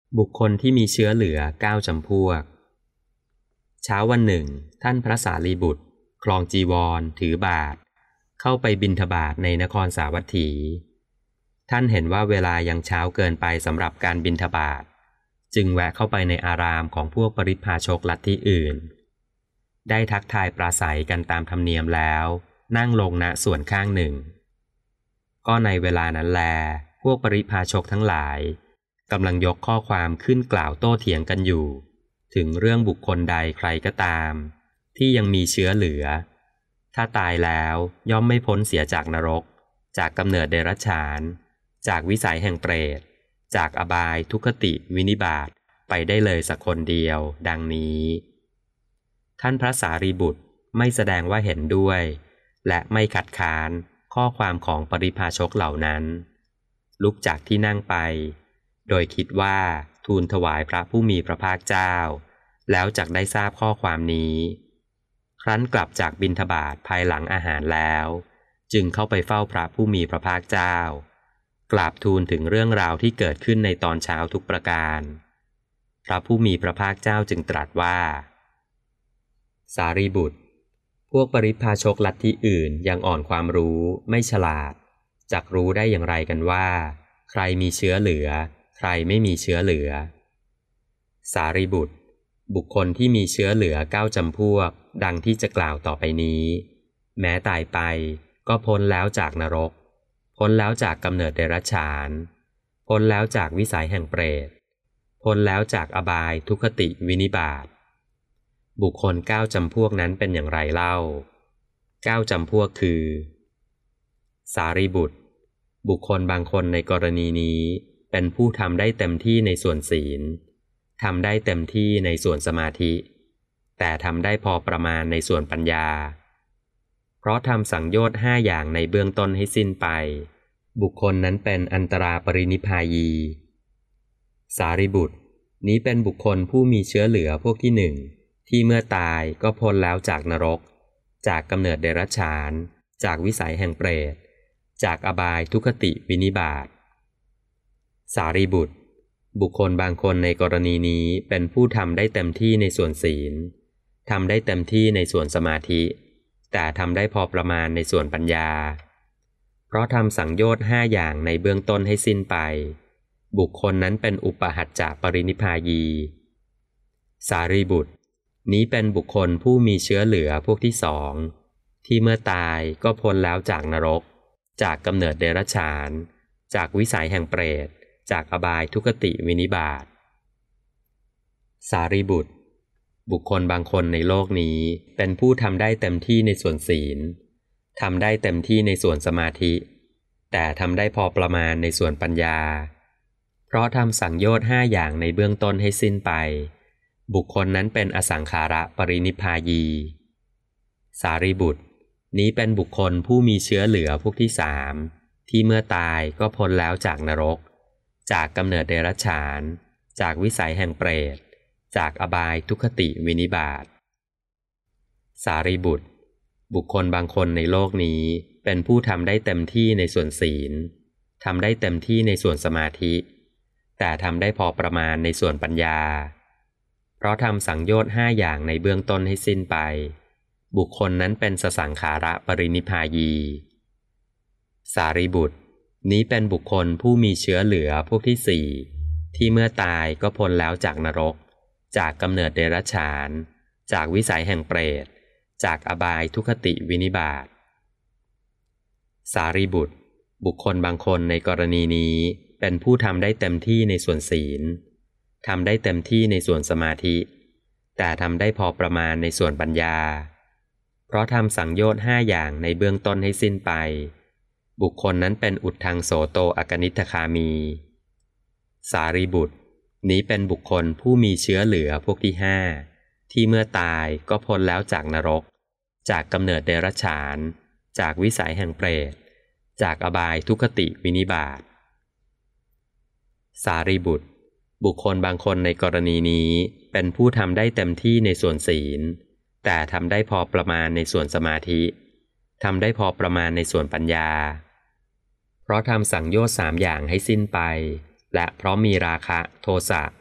บุคคลที่มีเชื้อเหลือ9จำพวกเช้าวันหนึ่งท่านพระสารีบุตรครองจีวรถือบาตรเข้าไปบิณฑบาตในนครสาวัตถีท่านเห็นว่าเวลายังเช้าเกินไปสำหรับการบิณฑบาตจึงแวะเข้าไปในอารามของพวกปริพพาชกลัทธิอื่นได้ทักทายปราศัยกันตามธรรมเนียมแล้วนั่งลงณส่วนข้างหนึ่งก็ในเวลานั้นแลพวกปริพพาชกทั้งหลายกำลังยกข้อความขึ้นกล่าวโต้เถียงกันอยู่ถึงเรื่องบุคคลใดใครก็ตามที่ยังมีเชื้อเหลือถ้าตายแล้วย่อมไม่พ้นเสียจากนรกจากกำเนิดเดรัจฉานจากวิสัยแห่งเปรตจากอบายทุกขติวินิบาตไปได้เลยสักคนเดียวดังนี้ท่านพระสารีบุตรไม่แสดงว่าเห็นด้วยและไม่ขัดค้านข้อความของปริพพาชกเหล่านั้นลุกจากที่นั่งไปโดยคิดว่าทูลถวายพระผู้มีพระภาคเจ้าแล้วจักได้ทราบข้อความนี้ครั้นกลับจากบิณฑบาตภายหลังอาหารแล้วจึงเข้าไปเฝ้าพระผู้มีพระภาคเจ้ากราบทูลถึงเรื่องราวที่เกิดขึ้นในตอนเช้าทุกประการพระผู้มีพระภาคเจ้าจึงตรัสว่าสารีบุตรพวกปริพพาชกลัทธิอื่นยังอ่อนความรู้ไม่ฉลาดจักรู้ได้อย่างไรกันว่าใครมีเชื้อเหลือใครไม่มีเชื้อเหลือสารีบุตรบุคคลที่มีเชื้อเหลือ9จำพวกดังที่จะกล่าวต่อไปนี้แม้ตายไปก็พ้นแล้วจากนรกพ้นแล้วจากกำเนิดเดรัจฉานพ้นแล้วจากวิสัยแห่งเปรตพ้นแล้วจากอบายทุกขติวินิบาตบุคคล9จำพวกนั้นเป็นอย่างไรเล่า9จำพวกคือสารีบุตรบุคคลบางคนในกรณีนี้เป็นผู้ทำได้เต็มที่ในส่วนศีลทำได้เต็มที่ในส่วนสมาธิแต่ทำได้พอประมาณในส่วนปัญญาเพราะทำสังโยชน์5อย่างในเบื้องต้นให้สิ้นไปบุคคลนั้นเป็นอันตราปรินิพพายีสารีบุตรนี้เป็นบุคคลผู้มีเชื้อเหลือพวกที่หนึ่งที่เมื่อตายก็พ้นแล้วจากนรกจากกำเนิดเดรัจฉานจากวิสัยแห่งเปรตจากอบายทุกขติวินิบาตสารีบุตรบุคคลบางคนในกรณีนี้เป็นผู้ทำได้เต็มที่ในส่วนศีลทำได้เต็มที่ในส่วนสมาธิแต่ทำได้พอประมาณในส่วนปัญญาเพราะทำสังโยชน์5อย่างในเบื้องต้นให้สิ้นไปบุคคลนั้นเป็นอุปหัจจะปรินิพพายีสารีบุตรนี้เป็นบุคคลผู้มีเชื้อเหลือพวกที่สองที่เมื่อตายก็พ้นแล้วจากนรกจากกำเนิดเดรัจฉานจากวิสัยแห่งเปรตจากอบายทุกขติวินิบาตสารีบุตรบุคคลบางคนในโลกนี้เป็นผู้ทำได้เต็มที่ในส่วนศีลทำได้เต็มที่ในส่วนสมาธิแต่ทำได้พอประมาณในส่วนปัญญาเพราะทำสังโยชน์5อย่างในเบื้องต้นให้สิ้นไปบุคคลนั้นเป็นอสังขาระปรินิพพายีสารีบุตรนี้เป็นบุคคลผู้มีเชื้อเหลือพวกที่สามที่เมื่อตายก็พ้นแล้วจากนรกจากกำเนิดเดรัจฉานจากวิสัยแห่งเปรตจากอบายทุกขติวินิบาตสารีบุตรบุคคลบางคนในโลกนี้เป็นผู้ทำได้เต็มที่ในส่วนศีลทำได้เต็มที่ในส่วนสมาธิแต่ทำได้พอประมาณในส่วนปัญญาเพราะทำสังโยชน์5อย่างในเบื้องต้นให้สิ้นไปบุคคลนั้นเป็นสสังขาระปรินิพพายีสารีบุตรนี้เป็นบุคคลผู้มีเชื้อเหลือพวกที่สี่ที่เมื่อตายก็พ้นแล้วจากนรกจากกำเนิดเดรัจฉานจากวิสัยแห่งเปรตจากอบายทุกขติวินิบาตสารีบุตรบุคคลบางคนในกรณีนี้เป็นผู้ทำได้เต็มที่ในส่วนศีลทำได้เต็มที่ในส่วนสมาธิแต่ทำได้พอประมาณในส่วนปัญญาเพราะทำสังโยชน์5อย่างในเบื้องต้นให้สิ้นไปบุคคลนั้นเป็นอุทธังโสโตอกนิทธคามีสารีบุตรนี้เป็นบุคคลผู้มีเชื้อเหลือพวกที่ห้าที่เมื่อตายก็พ้นแล้วจากนรกจากกำเนิดเดรัจฉานจากวิสัยแห่งเปรตจากอบายทุกขติวินิบาตสารีบุตรบุคคลบางคนในกรณีนี้เป็นผู้ทำได้เต็มที่ในส่วนศีลแต่ทำได้พอประมาณในส่วนสมาธิทำได้พอประมาณในส่วนปัญญาเพราะทำสังโยชน์3อย่างให้สิ้นไปและเพราะมีราคะโทสะ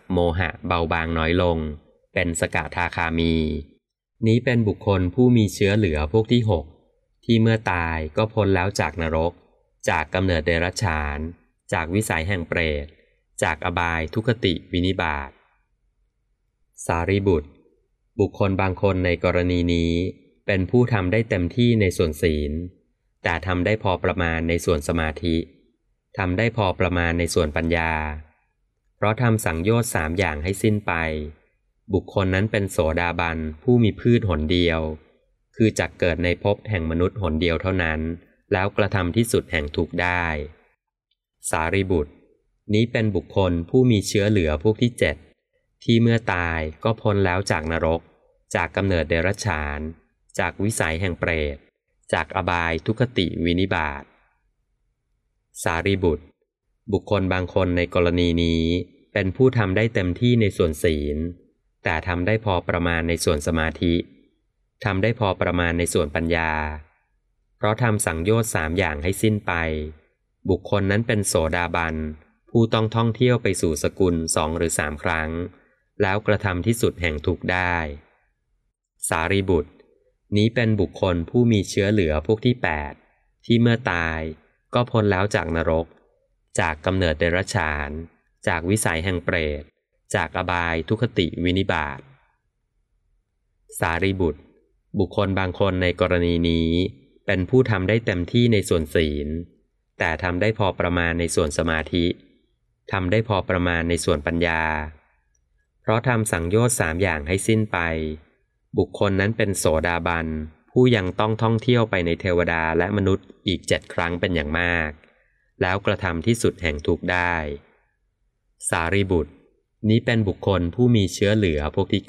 โมหะเบาบางน้อยลงเป็นสกทาคามีนี้เป็นบุคคลผู้มีเชื้อเหลือพวกที่6ที่เมื่อตายก็พ้นแล้วจากนรกจากกำเนิดเดรัจฉานจากวิสัยแห่งเปรตจากอบายทุกขติวินิบาตสารีบุตรบุคคลบางคนในกรณีนี้เป็นผู้ทำได้เต็มที่ในส่วนศีลแต่ทำได้พอประมาณในส่วนสมาธิทำได้พอประมาณในส่วนปัญญาเพราะทำสังโยชน์3อย่างให้สิ้นไปบุคคลนั้นเป็นโสดาบันผู้มีพืชหนเดียวคือจักเกิดในภพแห่งมนุษย์หนเดียวเท่านั้นแล้วกระทำที่สุดแห่งทุกข์ได้สารีบุตรนี้เป็นบุคคลผู้มีเชื้อเหลือพวกที่7ที่เมื่อตายก็พ้นแล้วจากนรกจากกำเนิดเดรัจฉานจากวิสัยแห่งเปรตจากอบายทุกขติวินิบาตสารีบุตรบุคคลบางคนในกรณีนี้เป็นผู้ทำได้เต็มที่ในส่วนศีลแต่ทำได้พอประมาณในส่วนสมาธิทำได้พอประมาณในส่วนปัญญาเพราะทำสังโยชน์3อย่างให้สิ้นไปบุคคลนั้นเป็นโสดาบันผู้ต้องท่องเที่ยวไปสู่สกุล2 หรือ 3 ครั้งแล้วกระทำที่สุดแห่งทุกข์ได้สารีบุตรนี้เป็นบุคคลผู้มีเชื้อเหลือพวกที่8ที่เมื่อตายก็พ้นแล้วจากนรกจากกำเนิดเดรัจฉานจากวิสัยแห่งเปรตจากอบายทุกขติวินิบาตสารีบุตรบุคคลบางคนในกรณีนี้เป็นผู้ทำได้เต็มที่ในส่วนศีลแต่ทำได้พอประมาณในส่วนสมาธิทำได้พอประมาณในส่วนปัญญาเพราะทำสังโยชน์3อย่างให้สิ้นไปบุคคลนั้นเป็นโสดาบันผู้ยังต้องท่องเที่ยวไปในเทวดาและมนุษย์อีก7 ครั้งเป็นอย่างมากแล้วกระทำที่สุดแห่งทุกข์ได้สารีบุตรนี้เป็นบุคคลผู้มีเชื้อเหลือพวกที่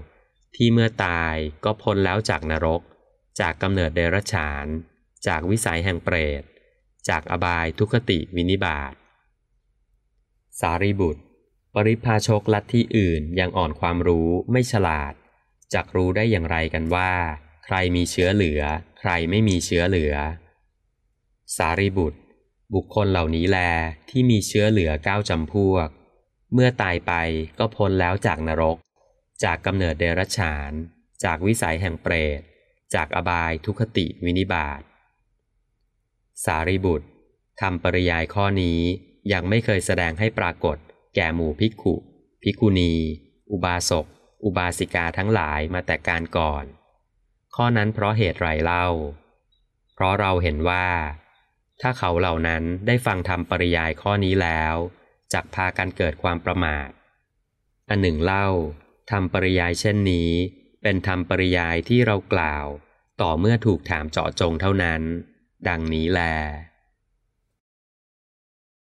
9ที่เมื่อตายก็พ้นแล้วจากนรกจากกำเนิดเดรัจฉานจากวิสัยแห่งเปรตจากอบายทุกขติวินิบาตสารีบุตรปริพาชกลัทธิอื่นยังอ่อนความรู้ไม่ฉลาดจักรู้ได้อย่างไรกันว่าใครมีเชื้อเหลือใครไม่มีเชื้อเหลือสารีบุตรบุคคลเหล่านี้แลที่มีเชื้อเหลือ9 จำพวกเมื่อตายไปก็พ้นแล้วจากนรกจากกำเนิดเดรัจฉานจากวิสัยแห่งเปรตจากอบายทุกขติวินิบาตสารีบุตรทำปริยายข้อนี้ยังไม่เคยแสดงให้ปรากฏแก่หมู่ภิกขุภิกขุณีอุบาสกอุบาสิกาทั้งหลายมาแต่การก่อนข้อนั้นเพราะเหตุไรเล่าเพราะเราเห็นว่าถ้าเขาเหล่านั้นได้ฟังธรรมปริยายข้อนี้แล้วจักพากันเกิดความประมาทอันหนึ่งเล่าธรรมปริยายเช่นนี้เป็นธรรมปริยายที่เรากล่าวต่อเมื่อถูกถามเจาะจงเท่านั้นดังนี้แล